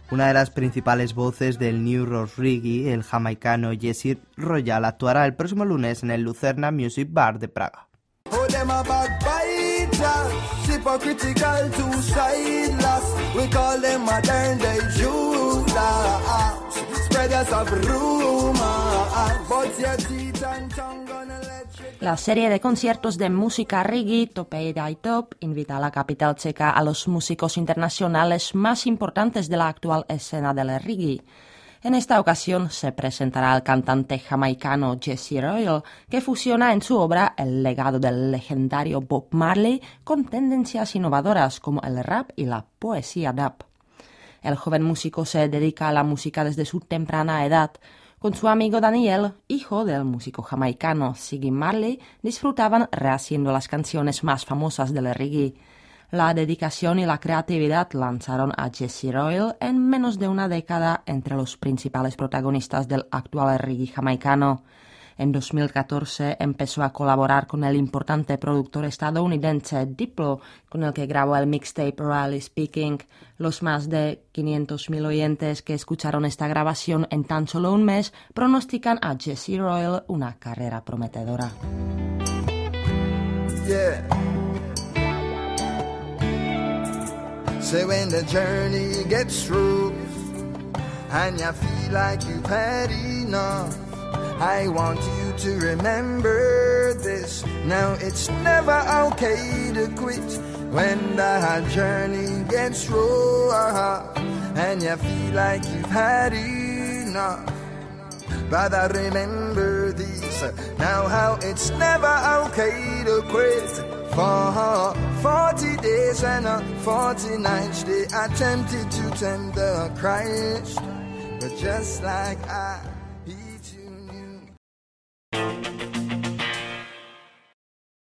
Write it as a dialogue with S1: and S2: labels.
S1: Una de las principales voces del New Rock Reggae, el jamaicano Jesse Royal, actuará el próximo lunes en el Lucerna Music Bar de Praga.
S2: La serie de conciertos de música reggae Topeida y Top invita a la capital checa a los músicos internacionales más importantes de la actual escena del reggae. En esta ocasión se presentará el cantante jamaicano Jesse Royal, que fusiona en su obra el legado del legendario Bob Marley con tendencias innovadoras como el rap y la poesía dub. El joven músico se dedica a la música desde su temprana edad. Con su amigo Daniel, hijo del músico jamaicano Ziggy Marley, disfrutaban rehaciendo las canciones más famosas del reggae. La dedicación y la creatividad lanzaron a Jesse Royal en menos de una década entre los principales protagonistas del actual reggae jamaicano. En 2014 empezó a colaborar con el importante productor estadounidense Diplo, con el que grabó el mixtape Rally Speaking. Los más de 500.000 oyentes que escucharon esta grabación en tan solo un mes pronostican a Jesse Royal una carrera prometedora.
S3: Yeah. So when the journey gets through and you feel like you've had enough, I want you to remember this. Now it's never okay to quit when the journey gets rough and you feel like you've had enough. But I remember this, now how it's never okay to quit. For 40 days and 40 nights they attempted to tempt the Christ, but just like I, he too knew